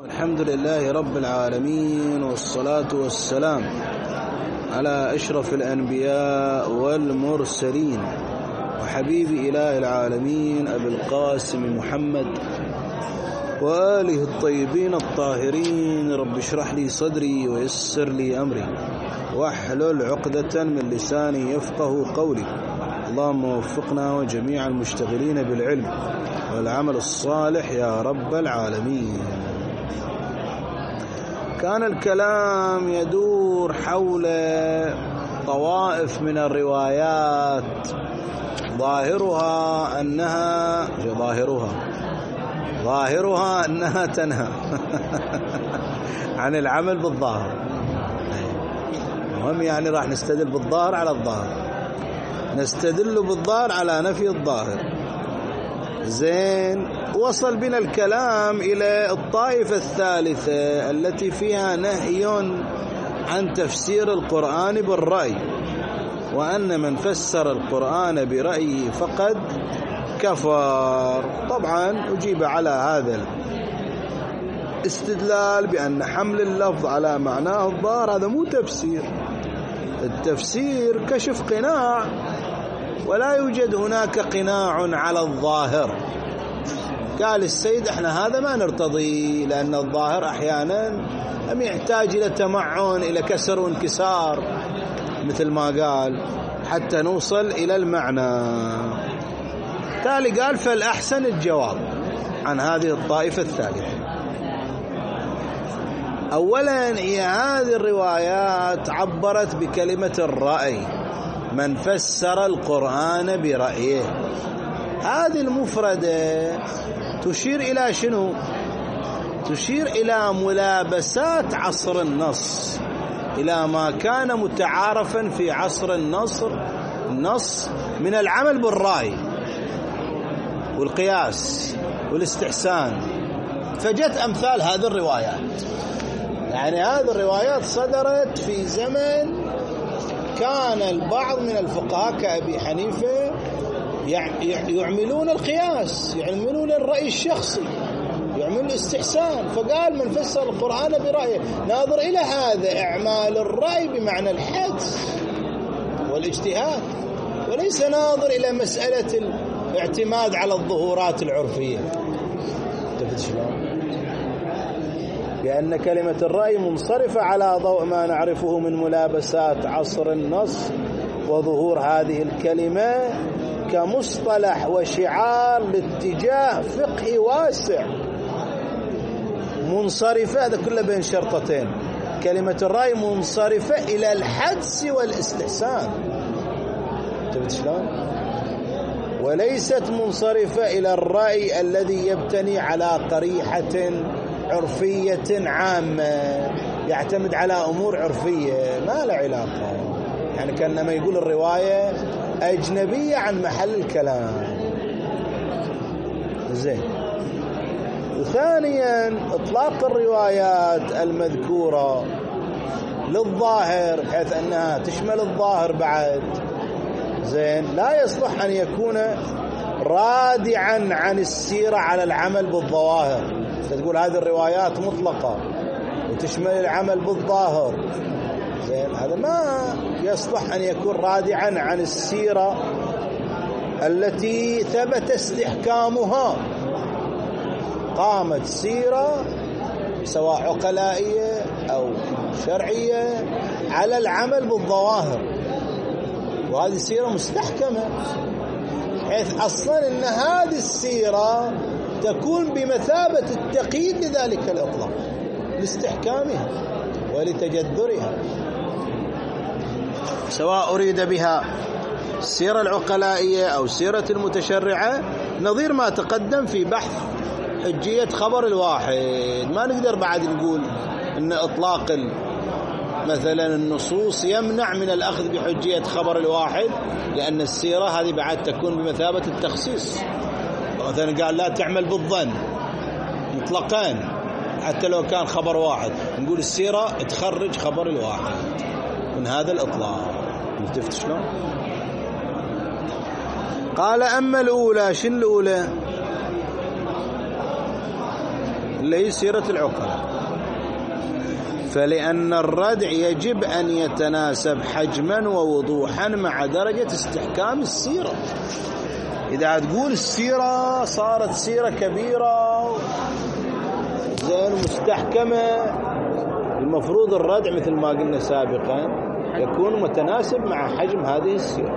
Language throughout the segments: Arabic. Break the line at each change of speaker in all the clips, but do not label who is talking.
الحمد لله رب العالمين، والصلاة والسلام على أشرف الأنبياء والمرسلين وحبيب إله العالمين أبي القاسم محمد وآله الطيبين الطاهرين. رب اشرح لي صدري ويسر لي أمري واحلل عقدة من لساني يفقه قولي. اللهم وفقنا وجميع المشتغلين بالعلم والعمل الصالح يا رب العالمين. كان الكلام يدور حول طوائف من الروايات ظاهرها أنها تنهى عن العمل بالظاهر. مهم يعني راح نستدل بالظاهر على الظاهر، نستدل بالظاهر على نفي الظاهر. زين، وصل بنا الكلام إلى الطائفة الثالثة التي فيها نهي عن تفسير القرآن بالرأي، وأن من فسر القرآن برأيه فقد كفر. طبعا أجيب على هذا الاستدلال بأن حمل اللفظ على معناه الظاهر هذا مو تفسير. التفسير كشف قناع، ولا يوجد هناك قناع على الظاهر. قال السيد احنا هذا ما نرتضي، لأن الظاهر أحيانا هم يحتاج إلى تمعن، إلى كسر وانكسار مثل ما قال، حتى نوصل إلى المعنى. تالي قال فالأحسن الجواب عن هذه الطائفة الثالثة. أولا هي هذه الروايات عبرت بكلمة الرأي، من فسر القرآن برأيه. هذه المفردة تشير إلى شنو؟ تشير إلى ملابسات عصر النص، إلى ما كان متعارفا في عصر النص من العمل بالرأي والقياس والاستحسان. فجت أمثال هذه الروايات. يعني هذه الروايات صدرت في زمن كان البعض من الفقهاء كأبي حنيفة يعملون القياس، يعملون الرأي الشخصي، يعملون الاستحسان. فقال من فسر القرآن برأيه، ناظر إلى هذا إعمال الرأي بمعنى الحدس والاجتهاد، وليس ناظر إلى مسألة الاعتماد على الظهورات العرفية. لأن كلمة الرأي منصرفة على ضوء ما نعرفه من ملابسات عصر النص وظهور هذه الكلمة كمصطلح وشعار لاتجاه فقهي واسع منصرفة. هذا كله بين شرطتين. كلمة الرأي منصرفة إلى الحدس والاستحسان، وليست منصرفة إلى الرأي الذي يبتني على قريحة عرفية عامة، يعتمد على أمور عرفية ما له علاقة. يعني كأنما يقول الرواية أجنبية عن محل الكلام. زين. وثانيا إطلاق الروايات المذكورة للظاهر بحيث أنها تشمل الظاهر بعد، زين، لا يصلح أن يكون رادعا عن السيرة على العمل بالظواهر. تقول هذه الروايات مطلقة وتشمل العمل بالظاهر، زين، هذا ما يصلح أن يكون رادعا عن السيرة التي ثبت استحكامها. قامت سيرة سواء عقلائية أو شرعية على العمل بالظواهر، وهذه السيرة مستحكمة، حيث أصلا أن هذه السيرة تكون بمثابة التقييد لذلك الإطلاق لاستحكامها ولتجذرها، سواء أريد بها السيرة العقلائية أو سيرة المتشرعة. نظير ما تقدم في بحث حجية خبر الواحد. ما نقدر بعد نقول أن إطلاق مثلا النصوص يمنع من الأخذ بحجية خبر الواحد، لأن السيرة هذه بعد تكون بمثابة التخصيص. مثلا قال لا تعمل بالظن مطلقان حتى لو كان خبر واحد، نقول السيرة تخرج خبر الواحد من هذا الإطلاق. شفت شلون؟ قال أما الأولى، شن الأولى؟ اللي هي سيرة العقلاء. فلأن الردع يجب أن يتناسب حجما ووضوحا مع درجة استحكام السيرة. إذا تقول السيرة صارت سيرة كبيرة زين مستحكمة، المفروض الردع مثل ما قلنا سابقا يكون متناسب مع حجم هذه السيرة.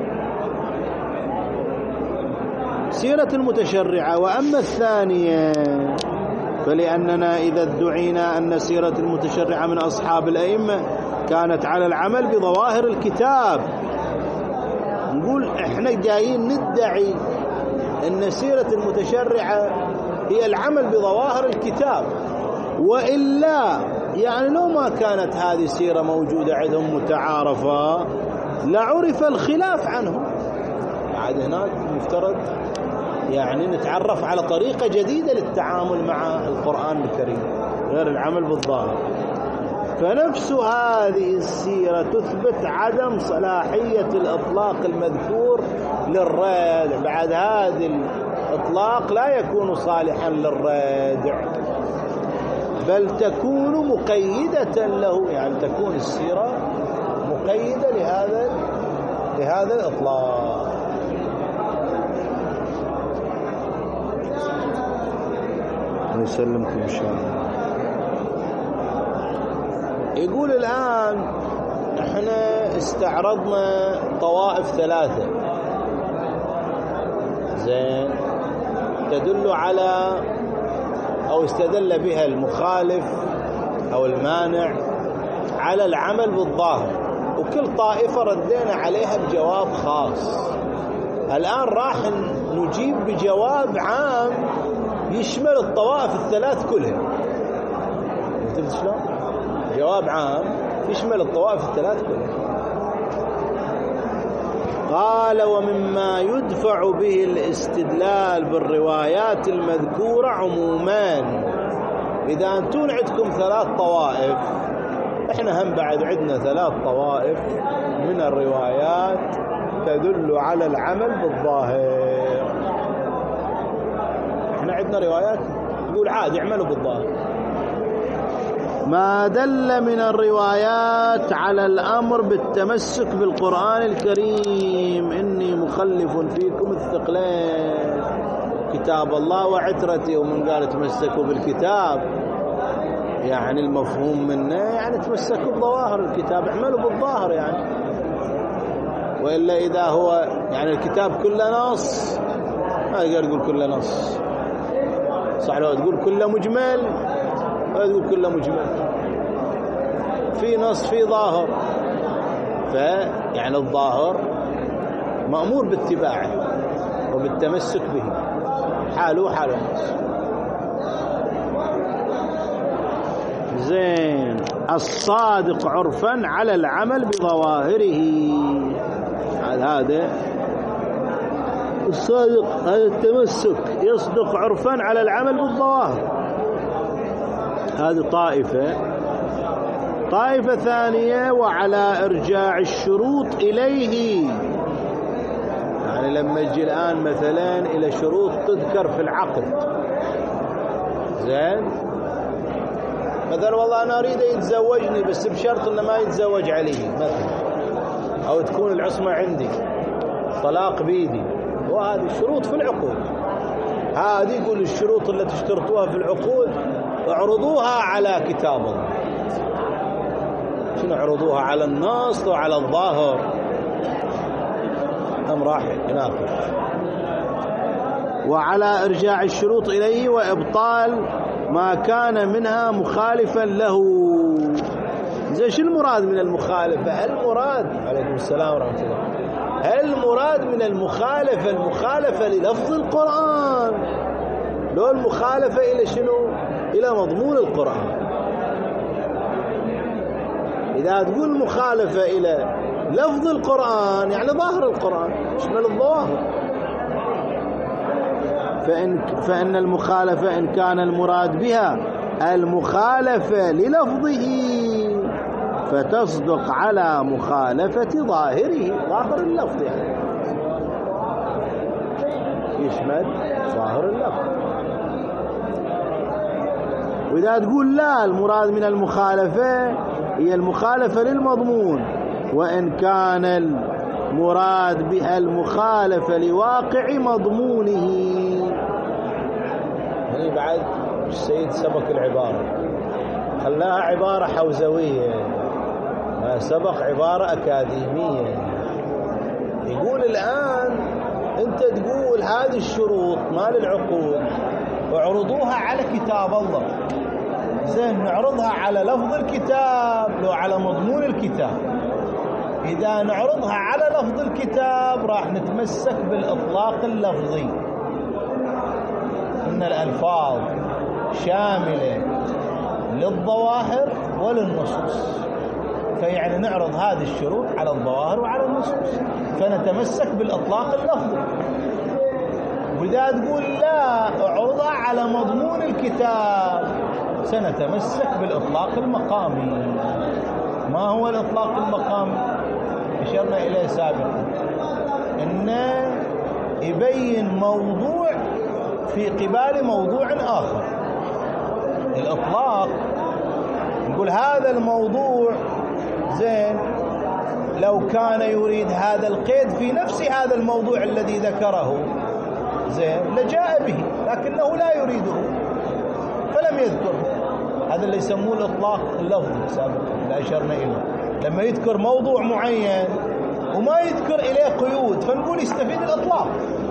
سيرة المتشرعة. وأما الثانية فلأننا إذا ادعينا أن سيرة المتشرعة من أصحاب الأئمة كانت على العمل بظواهر الكتاب، نقول إحنا جايين ندعي أن سيرة المتشرعة هي العمل بظواهر الكتاب، وإلا يعني لو ما كانت هذه السيرة موجودة عندهم متعارفة لعرف الخلاف عنهم. بعد هناك مفترض يعني نتعرف على طريقة جديدة للتعامل مع القرآن الكريم غير العمل بالظاهر. فنفس هذه السيرة تثبت عدم صلاحية الإطلاق المذكور للردع. بعد هذا الإطلاق لا يكون صالحا للردع، بل تكون مقيدة له، يعني تكون السيرة مقيدة لهذا الإطلاق. يسلمكم إن شاء الله. يقول الآن احنا استعرضنا طوائف ثلاثة زين تدل على أو استدل بها المخالف أو المانع على العمل بالظاهر، وكل طائفة ردينا عليها بجواب خاص. الآن راح نجيب بجواب عام يشمل الطوائف الثلاث كلها. انت شلون؟ جواب عام يشمل الطوائف الثلاث كلها. قال: ومما يدفع به الاستدلال بالروايات المذكورة عموما. إذا أنتم عندكم ثلاث طوائف، احنا هم بعد عندنا ثلاث طوائف من الروايات تدل على العمل بالظاهر. احنا عندنا روايات يقول عادي اعملوا بالظاهر. ما دل من الروايات على الأمر بالتمسك بالقرآن الكريم. إني مخلف فيكم الثقلين كتاب الله وعترتي. ومن قال تمسكوا بالكتاب يعني المفهوم منه يعني تمسكوا بظواهر الكتاب، اعملوا بالظاهر يعني. وإلا إذا هو يعني الكتاب كله نص ما يقدر يقول كله نص، صح؟ لو تقول كله مجمل ما تقول كله مجمل، في نص في ظاهر، فيعني الظاهر مأمور باتباعه وبالتمسك به حاله حال النص. زين. الصادق عرفا على العمل بظواهره. هذا الصادق، هذا التمسك يصدق عرفا على العمل بالظواهر. هذه طائفة ثانية وعلى إرجاع الشروط إليه. يعني لما يجي الآن مثلا إلى شروط تذكر في العقد، زين، مثلا والله أنا أريد يتزوجني بس بشرط إنه ما يتزوج علي مثلا، أو تكون العصمة عندي، طلاق بيدي، وهذه الشروط في العقود. هذه يقول الشروط اللي تشترطوها في العقود اعرضوها على كتاب الله. شنو اعرضوها؟ على النص وعلى الظاهر. هم راح يناقش. وعلى إرجاع الشروط إليه وإبطال ما كان منها مخالفا له. زي شو المراد من المخالفة؟ المراد عليكم السلام ورحمة الله، المراد من المخالفة للفظ القرآن، لو المخالفة إلى شنو؟ إلى مضمون القرآن. إذا تقول مخالفة إلى لفظ القرآن يعني ظاهر القرآن، يشمل الظواهر. فإن المخالفة إن كان المراد بها المخالفة للفظه فتصدق على مخالفة ظاهره، ظاهر اللفظ يعني يشمل ظاهر اللفظ. وإذا تقول لا، المراد من المخالفة هي المخالفة للمضمون، وإن كان المراد بها المخالفة لواقع مضمونه. هني بعد السيد سبق العبارة، خلاها عبارة حوزوية، ما سبق عبارة أكاديمية. يقول الآن أنت تقول هذه الشروط مال العقود اعرضوها على كتاب الله. زين، نعرضها على لفظ الكتاب لو على مضمون الكتاب؟ إذا نعرضها على لفظ الكتاب راح نتمسك بالإطلاق اللفظي، إن الألفاظ شاملة للظواهر وللنصوص، فيعني نعرض هذه الشروط على الظواهر وعلى النصوص، فنتمسك بالإطلاق اللفظي. وإذا تقول لا، اعرضها على مضمون الكتاب، سنتمسك بالإطلاق المقامي. ما هو الإطلاق المقامي؟ أشرنا إليه سابقا، إنه يبين موضوع في قبال موضوع آخر. الإطلاق نقول هذا الموضوع زين لو كان يريد هذا القيد في نفس هذا الموضوع الذي ذكره زين لجاء به، لكنه لا يريده فلم يذكره. هذا اللي يسموه الإطلاق اللفظي سابقا اللي أشرنا إليه، لما يذكر موضوع معين وما يذكر إليه قيود فنقول يستفيد الإطلاق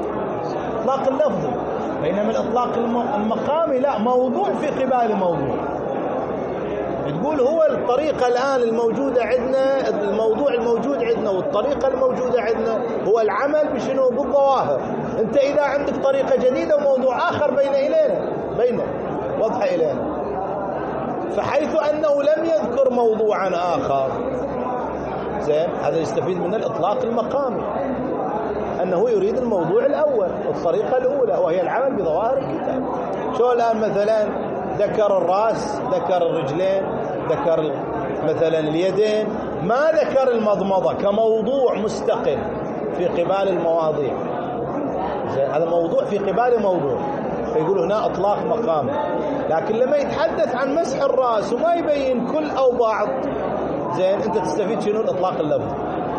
اللفظي. بينما الإطلاق المقامي لا، موضوع في قبال موضوع. تقول هو الطريقة الآن الموجودة عندنا، الموضوع الموجود عندنا والطريقة الموجودة عندنا هو العمل بشنو؟ بالظواهر. أنت إذا عندك طريقة جديدة وموضوع آخر بين واضحة إلينا، فحيث أنه لم يذكر موضوعا آخر زين، هذا يستفيد من الإطلاق المقامي، أنه يريد الموضوع الأول والطريقة الأولى وهي العمل بظواهر الكتاب. شو الآن مثلا ذكر الرأس، ذكر الرجلين، ذكر مثلا اليدين، ما ذكر المضمضة كموضوع مستقل في قبال المواضيع. هذا موضوع في قبال موضوع، فيقول هنا إطلاق مقامي. لكن لما يتحدث عن مسح الرأس وما يبين كل أو بعض زين، أنت تستفيد شنو؟ الإطلاق اللفظي.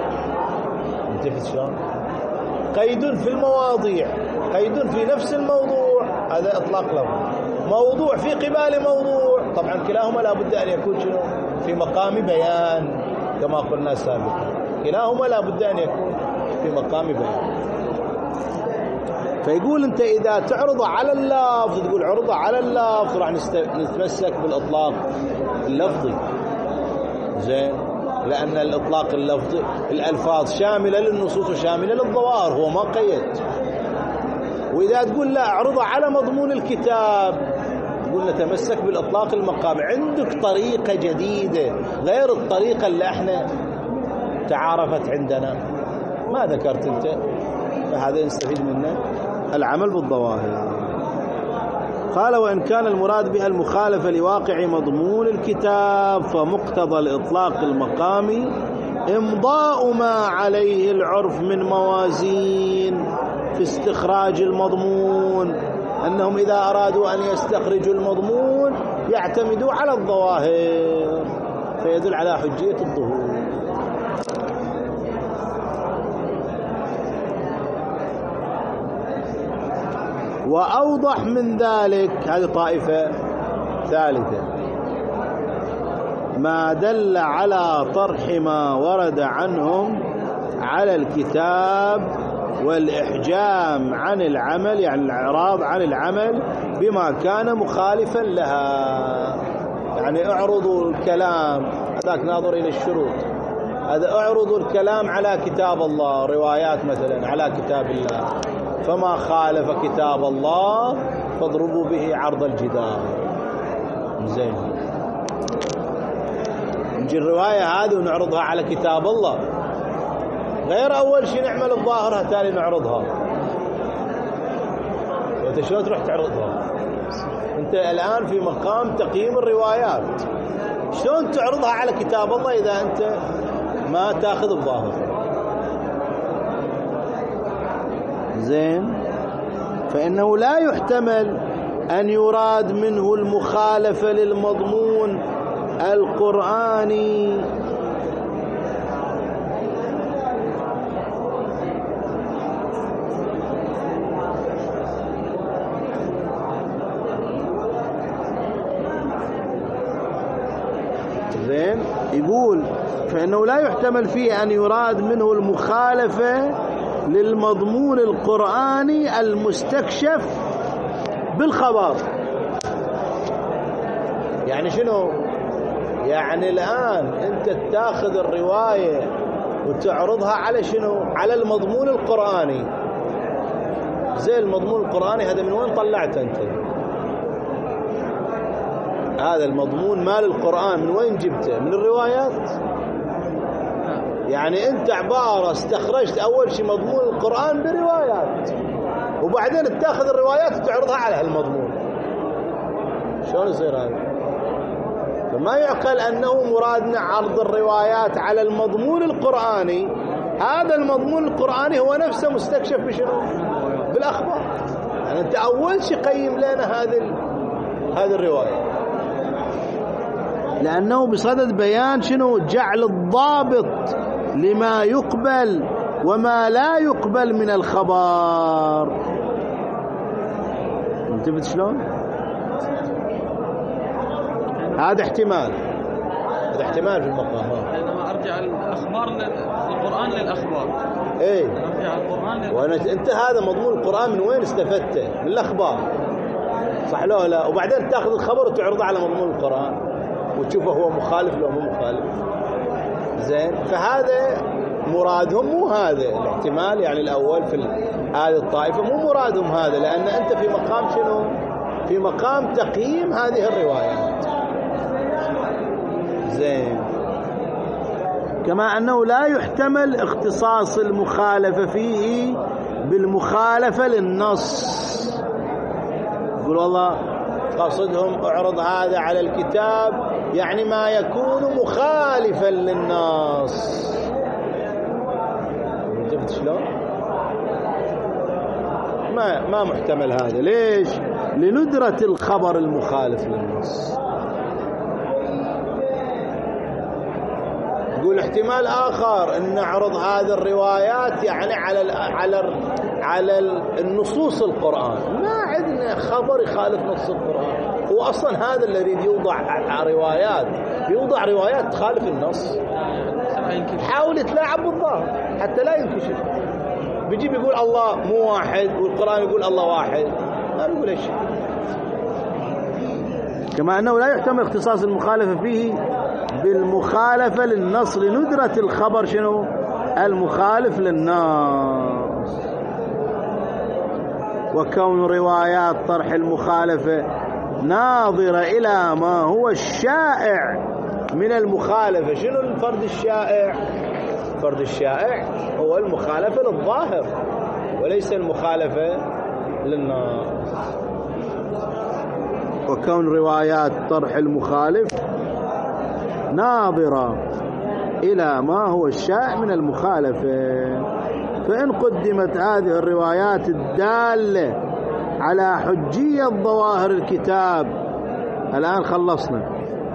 انتفت شلون؟ قيد في المواضيع، قيد في نفس الموضوع، هذا إطلاق لفظي. موضوع في قبال موضوع، طبعا كلاهما لا بد أن يكون شنو؟ في مقام بيان كما قلنا سابقا، كلاهما لا بد أن يكون في مقام بيان. فيقول أنت إذا تعرض على اللفظ، تقول عرض على اللفظ، راح نتمسك بالإطلاق اللفظي زين، لأن الإطلاق اللفظي الألفاظ شاملة للنصوص وشاملة للظواهر، هو ما قيد. وإذا تقول لا، اعرض على مضمون الكتاب، تقول نتمسك بالإطلاق المقامي. عندك طريقة جديدة غير الطريقة اللي احنا تعارفت عندنا، ما ذكرت انت، فهذا نستفيد منه العمل بالظواهر. قال وإن كان المراد بها المخالفة لواقع مضمون الكتاب فمقتضى الإطلاق المقامي إمضاء ما عليه العرف من موازين في استخراج المضمون، أنهم إذا أرادوا أن يستخرجوا المضمون يعتمدوا على الظواهر، فيدل على حجية الظهور. وأوضح من ذلك، هذه طائفة ثالثة، ما دل على طرح ما ورد عنهم على الكتاب والإحجام عن العمل، يعني الإعراض عن العمل بما كان مخالفا لها. يعني اعرضوا الكلام، هذاك ناظر إلى الشروط، هذا اعرضوا الكلام على كتاب الله، روايات مثلا على كتاب الله، فما خالف كتاب الله فاضربوا به عرض الجدار. زين، نجي الرواية هذه ونعرضها على كتاب الله، غير أول شيء نعمل الظاهرة تالي نعرضها. وانت شلون تروح تعرضها؟ انت الآن في مقام تقييم الروايات، شلون تعرضها على كتاب الله إذا انت ما تاخذ الظاهر؟ زين، فإنه لا يحتمل أن يراد منه المخالفة للمضمون القرآني. زين، يقول فإنه لا يحتمل فيه أن يراد منه المخالفة للمضمون القرآني المستكشف بالخبر. يعني شنو؟ يعني الآن أنت تاخذ الرواية وتعرضها على شنو؟ على المضمون القرآني. زي المضمون القرآني هذا من وين طلعته أنت؟ هذا المضمون مال القرآن من وين جبته؟ من الروايات. يعني أنت عبارة استخرجت أول شيء مضمون القرآن بروايات، وبعدين تاخذ الروايات وتعرضها على هالمضمون. شلون يصير هذا؟ فما يعقل أنه مرادنا عرض الروايات على المضمون القرآني. هذا المضمون القرآني هو نفسه مستكشف بشنو؟ بالأخبار. يعني أنت أول شيء قيم لنا هذه الرواية، لأنه بصدد بيان شنو؟ جعل الضابط لما يقبل وما لا يقبل من الخبر. انتبهت شلون؟ هذا احتمال في المقام.
لما ارجع الاخبار القرآن للاخبار.
ايه،
ارجع القرآن
انت هذا مضمون القرآن من وين استفدته؟ من الاخبار، صح لا؟ وبعدين تاخذ الخبر وتعرضه على مضمون القرآن وتشوفه هو مخالف لو مو مخالف. زين، فهذا مرادهم مو هذا الاحتمال، يعني الأول في هذه الطائفة مو مرادهم هذا، لأن أنت في مقام شنو؟ في مقام تقييم هذه الروايات. زين، كما أنه لا يحتمل اختصاص المخالفة فيه بالمخالفة للنص. يقول والله قصدهم اعرض هذا على الكتاب يعني ما يكون مخالفا للنص. شفت شلون؟ ما محتمل هذا. ليش؟ لندرة الخبر المخالف للنص. يقول احتمال آخر أن نعرض هذه الروايات يعني على النصوص القرآن. ما عندنا خبر يخالف نص القرآن. هو أصلا هذا اللي يريد يوضع روايات، يوضع روايات تخالف النص. حاول تلاعب بالظاهر حتى لا ينكشف. بيجي بيقول الله مو واحد والقرآن يقول الله واحد، ما بيقول شيء. كما أنه لا يحتمل اختصاص المخالفة فيه بالمخالفة للنص لندرة الخبر شنو؟ المخالف للنص. وكون روايات طرح المخالفة ناظرة إلى ما هو الشائع من المخالفة. شنو الفرد الشائع؟ الفرد الشائع هو المخالفة للظاهر وليس المخالفة للنص. وكون روايات طرح المخالف ناظرة إلى ما هو الشائع من المخالفة. فإن قدمت هذه الروايات الدالة على حجية ظواهر الكتاب. الآن خلصنا،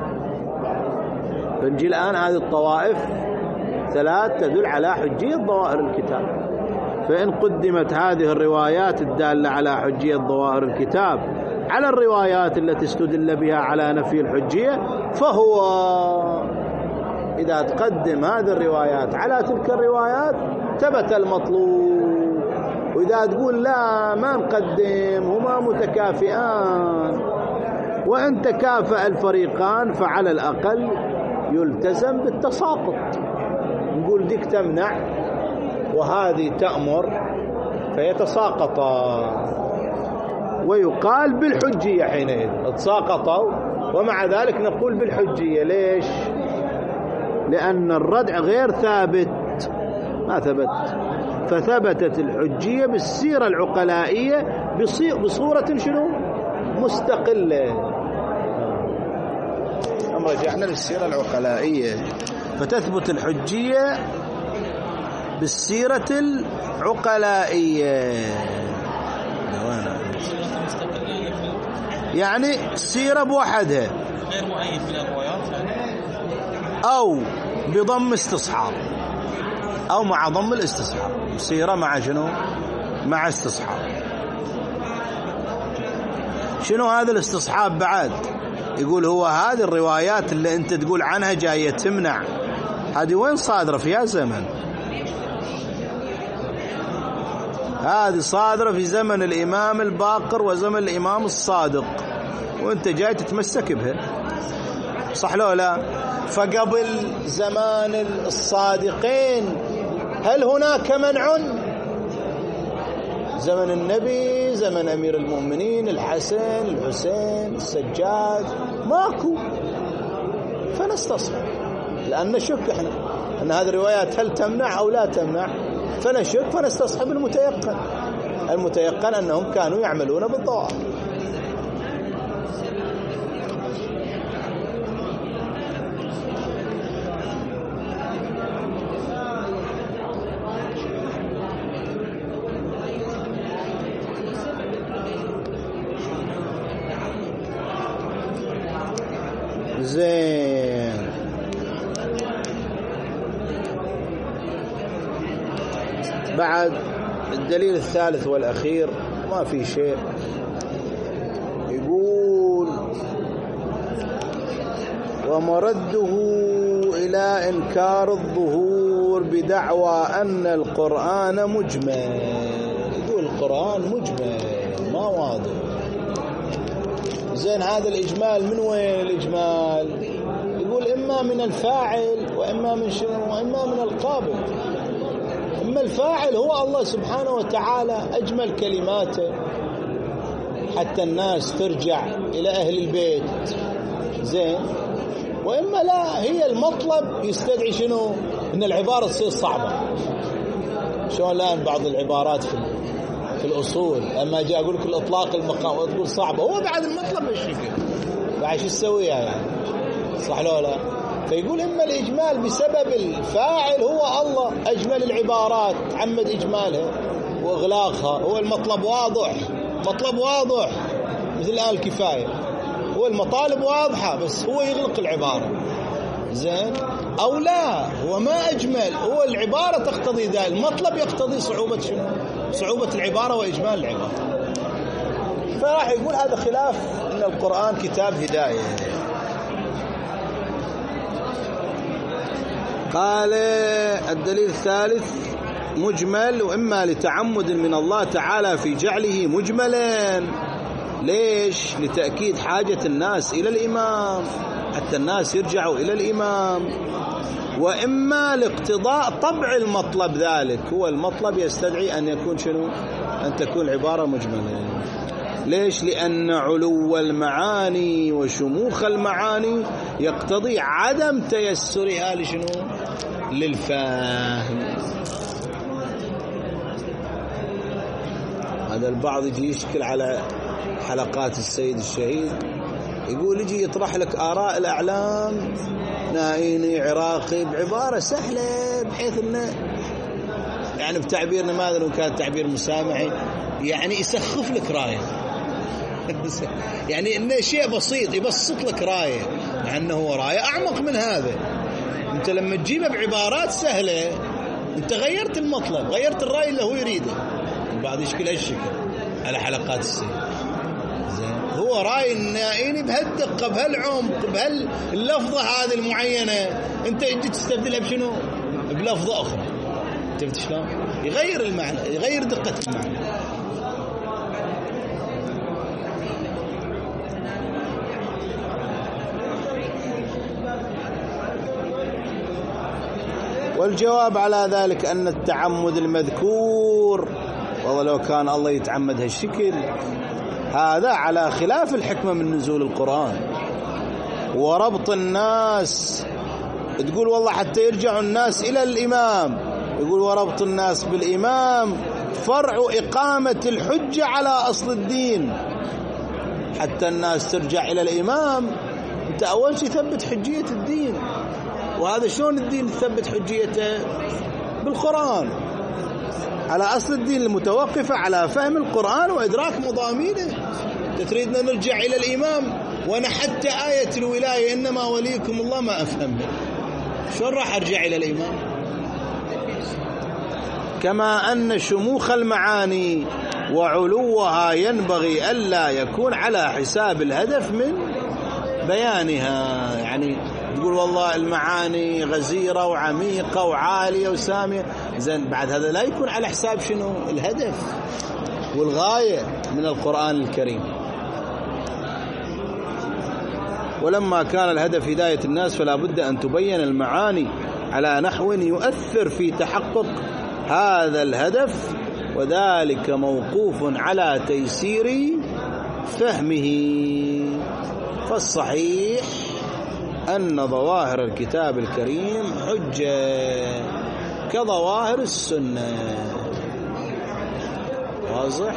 فنجي الآن هذه الطوائف ثلاث تدل على حجية ظواهر الكتاب. فإن قدمت هذه الروايات الدالة على حجية ظواهر الكتاب على الروايات التي استدل بها على نفي الحجية، فهو إذا تقدم هذه الروايات على تلك الروايات ثبت المطلوب. وإذا تقول لا ما نقدم هما متكافئان، وإن تكافأ الفريقان فعلى الأقل يلتزم بالتساقط. نقول ديك تمنع وهذه تأمر فيتساقطا، ويقال بالحجية حينئذ تساقطوا، ومع ذلك نقول بالحجية. ليش؟ لأن الردع غير ثابت، ما ثبت، فثبتت الحجية بالسيرة العقلائية بصورة شنو؟ مستقلة. أما رجعنا للسيرة العقلائية فتثبت الحجية بالسيرة العقلائية. يعني السيرة بوحدها
غير مؤيد من الروايات
أو بضم استصحاب أو مع ضم الاستصحاب. سيرة مع شنو؟ مع استصحاب. شنو هذا الاستصحاب بعد؟ يقول هو هذه الروايات اللي أنت تقول عنها جاية تمنع، هذه وين صادرة؟ في يا زمن؟ هذه صادرة في زمن الإمام الباقر وزمن الإمام الصادق، وأنت جاي تتمسك بها، صح لو لا؟ فقبل زمان الصادقين هل هناك منع؟ زمن النبي، زمن أمير المؤمنين الحسن الحسين السجاد، ماكو. فنستصحب لأن نشك احنا أن هذه الروايات هل تمنع أو لا تمنع، فنشك فنستصحب المتيقن أنهم كانوا يعملون بالضوابط. زين. بعد الدليل الثالث والأخير ما في شيء، يقول ومرده إلى إنكار الظهور بدعوى أن القرآن مجمل. يقول القرآن مجمل ما واضح. زين هذا الإجمال من وين الإجمال؟ يقول إما من الفاعل وإما من شنو؟ وإما من القابل. إما الفاعل هو الله سبحانه وتعالى أجمل كلماته حتى الناس ترجع إلى أهل البيت، زين. وإما لا، هي المطلب يستدعي شنو؟ إن العبارة تصير صعبة. شلون الآن بعض العبارات في الأصول أما جاء أقول لك الإطلاق المقام وتقول صعبة، هو بعد المطلب بالشكل بعد شو تسويها يعني، صح لو لا؟ فيقول إما الإجمال بسبب الفاعل هو الله أجمل العبارات، عمد إجمالها وإغلاقها، هو المطلب واضح، مطلب واضح مثل الآن الكفاية، هو المطالب واضحة بس هو يغلق العبارة، زين. أو لا، هو ما أجمل، هو العبارة تقتضي ذلك، المطلب يقتضي صعوبة شنو؟ صعوبة العبارة وإجمال العبارة. فراح يقول هذا خلاف أن القرآن كتاب هداية. قال الدليل الثالث مجمل، وإما لتعمد من الله تعالى في جعله مجملا. ليش؟ لتأكيد حاجة الناس إلى الإمام، حتى الناس يرجعوا إلى الإمام. وإما لاقتضاء طبع المطلب، ذلك هو المطلب يستدعي أن يكون شنو؟ أن تكون عبارة مجملة. ليش؟ لأن علو المعاني وشموخ المعاني يقتضي عدم تيسرها لشنو؟ للفهم. هذا البعض يجي يشكل على حلقات السيد الشهيد، يقول يجي يطرح لك آراء الأعلام نائيني عراقي بعبارة سهلة بحيث أنه يعني بتعبيرنا ماذا لو كان تعبير مسامحي، يعني يسخف لك راية يعني إنه شيء بسيط يبسط لك راية، مع أنه هو راية أعمق من هذا. أنت لما تجيبه بعبارات سهلة أنت غيرت المطلب، غيرت الرأي اللي هو يريده. البعض يشكل هالشكل على حلقات السيد، هو رأي النائين بهالدقة بهالعمق بهاللفظة هذه المعينة، أنت أجي تستبدلها بشنو؟ بلفظة أخرى. شفت شلون؟ يغير المعنى، يغير دقة المعنى. والجواب على ذلك أن التعمد المذكور، والله لو كان الله يتعمد هالشكل، هذا على خلاف الحكمة من نزول القرآن وربط الناس. تقول والله حتى يرجعوا الناس إلى الإمام، يقول وربط الناس بالإمام فرع إقامة الحجة على أصل الدين. حتى الناس ترجع إلى الإمام، أنت أول شيء ثبت حجية الدين. وهذا شلون الدين تثبت حجيته؟ بالقرآن، على أصل الدين المتوقفة على فهم القرآن وإدراك مضامينه. تريدنا نرجع إلى الإمام، وأنا حتى آية الولاية إنما وليكم الله ما أفهمها، شلون راح أرجع إلى الإمام؟ كما أن شموخ المعاني وعلوها ينبغي ألا يكون على حساب الهدف من بيانها. يعني تقول والله المعاني غزيرة وعميقة وعالية وسامية، زين بعد هذا لا يكون على حساب شنو الهدف والغاية من القرآن الكريم. ولما كان الهدف هداية الناس فلا بد أن تبين المعاني على نحو يؤثر في تحقق هذا الهدف، وذلك موقوف على تيسير فهمه. فالصحيح أن ظواهر الكتاب الكريم حجة كظواهر السنة. واضح؟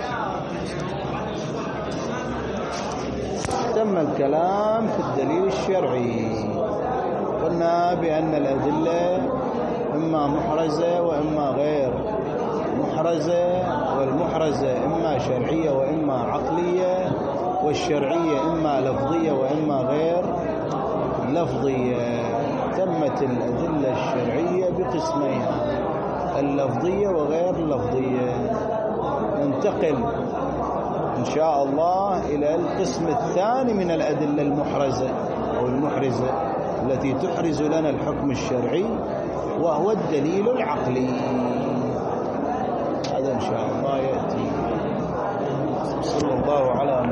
تم الكلام في الدليل الشرعي. قلنا بأن الأدلة إما محرزة وإما غير محرزة، والمحرزة إما شرعية وإما عقلية، والشرعية إما لفظية وإما غير لفظية. تمت الأدلة الشرعية بقسميها، اللفظية وغير اللفظية. ننتقل إن شاء الله إلى القسم الثاني من الأدلة المحرزة أو المحرزة التي تحرز لنا الحكم الشرعي، وهو الدليل العقلي. هذا إن شاء الله يأتي. صلى الله على